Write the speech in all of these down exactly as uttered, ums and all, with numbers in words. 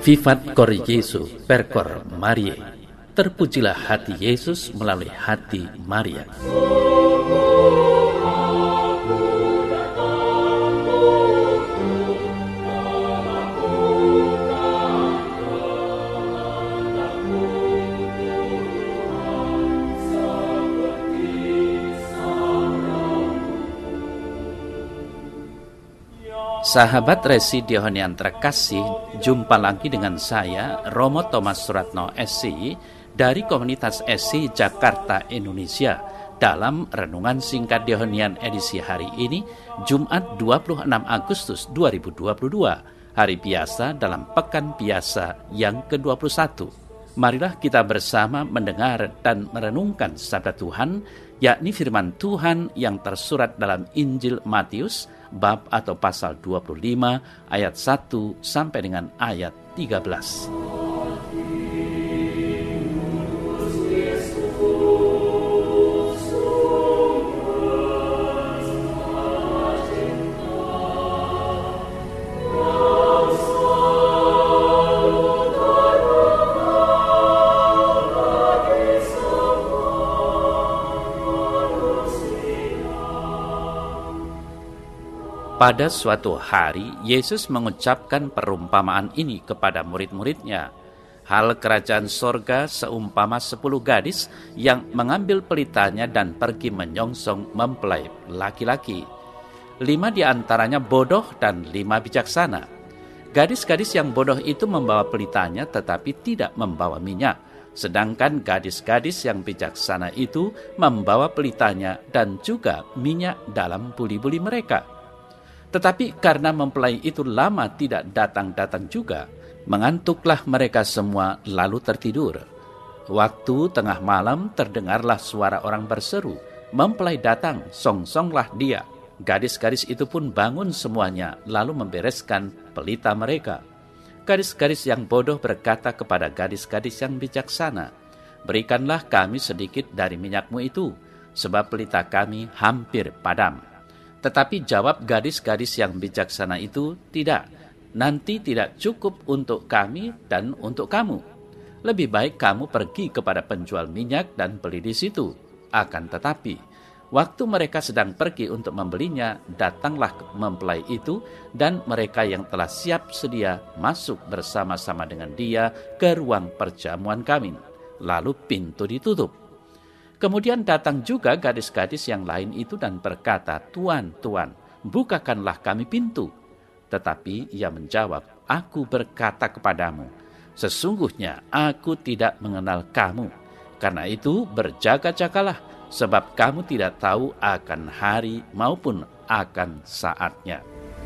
Vivat Cor Jesu per Cor Mariae. Terpujilah hati Yesus melalui hati Maria. Sahabat Residio yang terkasih, jumpa lagi dengan saya, Romo Thomas Suratno S C dari Komunitas S C Jakarta, Indonesia, dalam Renungan Singkat Dihonian edisi hari ini, Jumat dua puluh enam Agustus dua ribu dua puluh dua, hari biasa dalam Pekan Biasa yang ke dua puluh satu. Marilah kita bersama mendengar dan merenungkan sabda Tuhan, yakni firman Tuhan yang tersurat dalam Injil Matius, bab atau pasal dua puluh lima ayat satu sampai dengan ayat tiga belas. Pada suatu hari, Yesus mengucapkan perumpamaan ini kepada murid-muridnya. Hal kerajaan sorga seumpama sepuluh gadis yang mengambil pelitanya dan pergi menyongsong mempelai laki-laki. Lima di antaranya bodoh dan lima bijaksana. Gadis-gadis yang bodoh itu membawa pelitanya tetapi tidak membawa minyak. Sedangkan gadis-gadis yang bijaksana itu membawa pelitanya dan juga minyak dalam buli-buli mereka. Tetapi karena mempelai itu lama tidak datang-datang juga, mengantuklah mereka semua lalu tertidur. Waktu tengah malam terdengarlah suara orang berseru, "Mempelai datang, songsonglah dia." Gadis-gadis itu pun bangun semuanya, lalu membereskan pelita mereka. Gadis-gadis yang bodoh berkata kepada gadis-gadis yang bijaksana, "Berikanlah kami sedikit dari minyakmu itu, sebab pelita kami hampir padam." Tetapi jawab gadis-gadis yang bijaksana itu, "Tidak, nanti tidak cukup untuk kami dan untuk kamu. Lebih baik kamu pergi kepada penjual minyak dan beli di situ." Akan tetapi, waktu mereka sedang pergi untuk membelinya, datanglah mempelai itu dan mereka yang telah siap sedia masuk bersama-sama dengan dia ke ruang perjamuan kawin. Lalu pintu ditutup. Kemudian datang juga gadis-gadis yang lain itu dan berkata, "Tuan, Tuan, bukakanlah kami pintu." Tetapi ia menjawab, "Aku berkata kepadamu, sesungguhnya aku tidak mengenal kamu. Karena itu berjaga-jagalah, sebab kamu tidak tahu akan hari maupun akan saatnya."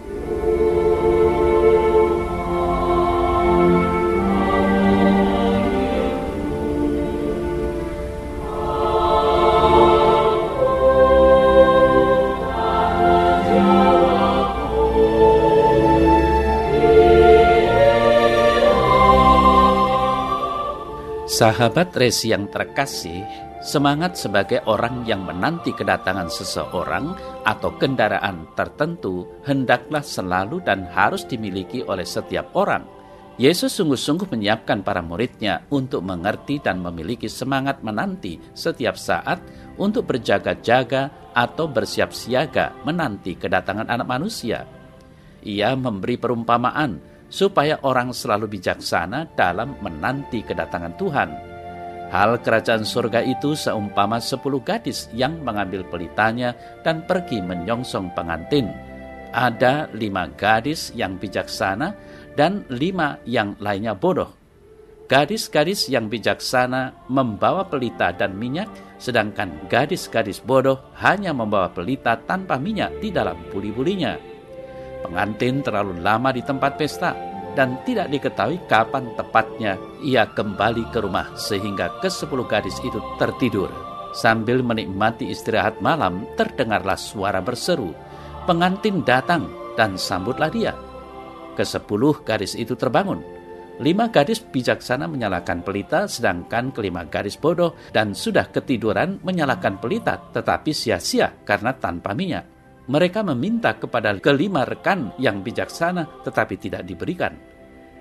Sahabat Resi yang terkasih, semangat sebagai orang yang menanti kedatangan seseorang atau kendaraan tertentu hendaklah selalu dan harus dimiliki oleh setiap orang. Yesus sungguh-sungguh menyiapkan para muridnya untuk mengerti dan memiliki semangat menanti setiap saat untuk berjaga-jaga atau bersiap siaga menanti kedatangan Anak Manusia. Ia memberi perumpamaan supaya orang selalu bijaksana dalam menanti kedatangan Tuhan. Hal kerajaan surga itu seumpama sepuluh gadis yang mengambil pelitanya dan pergi menyongsong pengantin. Ada lima gadis yang bijaksana dan lima yang lainnya bodoh. Gadis-gadis yang bijaksana membawa pelita dan minyak, sedangkan gadis-gadis bodoh hanya membawa pelita tanpa minyak di dalam buli-bulinya. Pengantin terlalu lama di tempat pesta dan tidak diketahui kapan tepatnya ia kembali ke rumah sehingga kesepuluh gadis itu tertidur. Sambil menikmati istirahat malam, terdengarlah suara berseru, "Pengantin datang," dan sambutlah dia. Kesepuluh gadis itu terbangun. Lima gadis bijaksana menyalakan pelita, sedangkan kelima gadis bodoh dan sudah ketiduran menyalakan pelita, tetapi sia-sia karena tanpa minyak. Mereka meminta kepada kelima rekan yang bijaksana, tetapi tidak diberikan.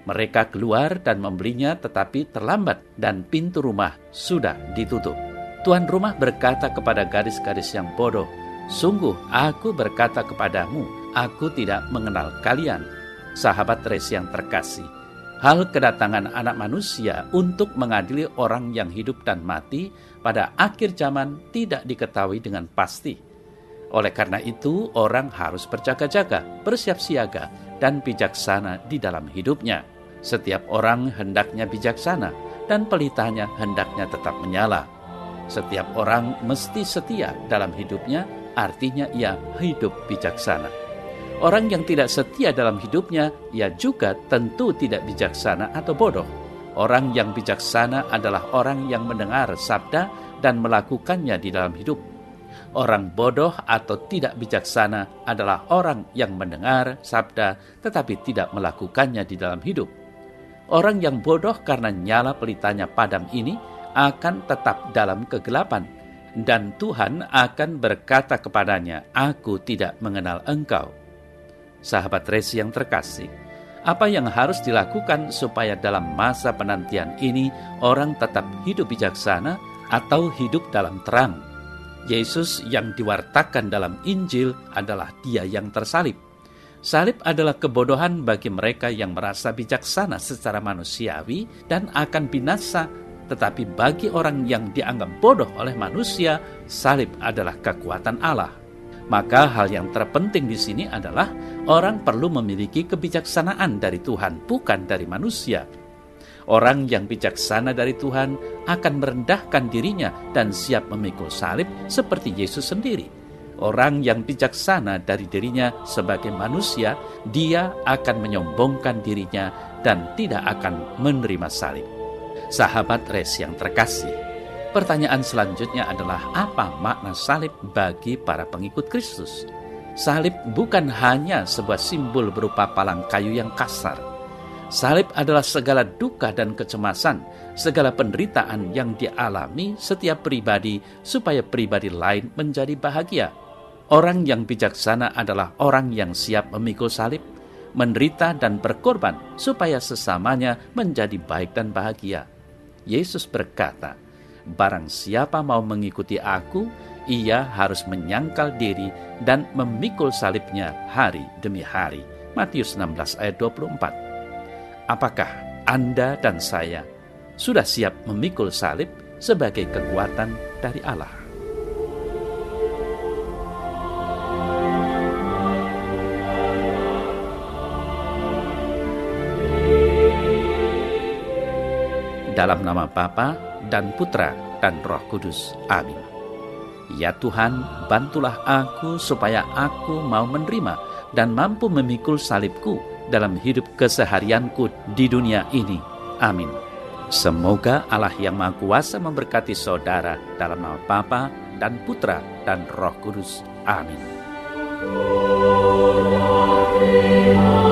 Mereka keluar dan membelinya, tetapi terlambat dan pintu rumah sudah ditutup. Tuan rumah berkata kepada gadis-gadis yang bodoh, "Sungguh aku berkata kepadamu, aku tidak mengenal kalian." Sahabat Res yang terkasih, hal kedatangan anak manusia untuk mengadili orang yang hidup dan mati pada akhir zaman tidak diketahui dengan pasti. Oleh karena itu, orang harus berjaga-jaga, bersiap siaga, dan bijaksana di dalam hidupnya. Setiap orang hendaknya bijaksana, dan pelitanya hendaknya tetap menyala. Setiap orang mesti setia dalam hidupnya, artinya ia hidup bijaksana. Orang yang tidak setia dalam hidupnya, ia juga tentu tidak bijaksana atau bodoh. Orang yang bijaksana adalah orang yang mendengar sabda dan melakukannya di dalam hidup. Orang bodoh atau tidak bijaksana adalah orang yang mendengar sabda tetapi tidak melakukannya di dalam hidup. Orang yang bodoh karena nyala pelitanya padam ini akan tetap dalam kegelapan, dan Tuhan akan berkata kepadanya, "Aku tidak mengenal engkau." Sahabat Resi yang terkasih, apa yang harus dilakukan supaya dalam masa penantian ini orang tetap hidup bijaksana atau hidup dalam terang? Yesus yang diwartakan dalam Injil adalah Dia yang tersalib. Salib adalah kebodohan bagi mereka yang merasa bijaksana secara manusiawi dan akan binasa, tetapi bagi orang yang dianggap bodoh oleh manusia, salib adalah kekuatan Allah. Maka hal yang terpenting di sini adalah orang perlu memiliki kebijaksanaan dari Tuhan, bukan dari manusia. Orang yang bijaksana dari Tuhan akan merendahkan dirinya dan siap memikul salib seperti Yesus sendiri. Orang yang bijaksana dari dirinya sebagai manusia, dia akan menyombongkan dirinya dan tidak akan menerima salib. Sahabat Res yang terkasih, pertanyaan selanjutnya adalah apa makna salib bagi para pengikut Kristus? Salib bukan hanya sebuah simbol berupa palang kayu yang kasar. Salib adalah segala duka dan kecemasan, segala penderitaan yang dialami setiap pribadi supaya pribadi lain menjadi bahagia. Orang yang bijaksana adalah orang yang siap memikul salib, menderita dan berkorban supaya sesamanya menjadi baik dan bahagia. Yesus berkata, "Barang siapa mau mengikuti aku, ia harus menyangkal diri dan memikul salibnya hari demi hari." Matius enam belas ayat dua puluh empat. Apakah Anda dan saya sudah siap memikul salib sebagai kekuatan dari Allah? Dalam nama Bapa dan Putra dan Roh Kudus. Amin. Ya Tuhan, bantulah aku supaya aku mau menerima dan mampu memikul salibku dalam hidup keseharianku di dunia ini. Amin. Semoga Allah yang Maha Kuasa memberkati saudara dalam nama Bapa dan Putra dan Roh Kudus. Amin.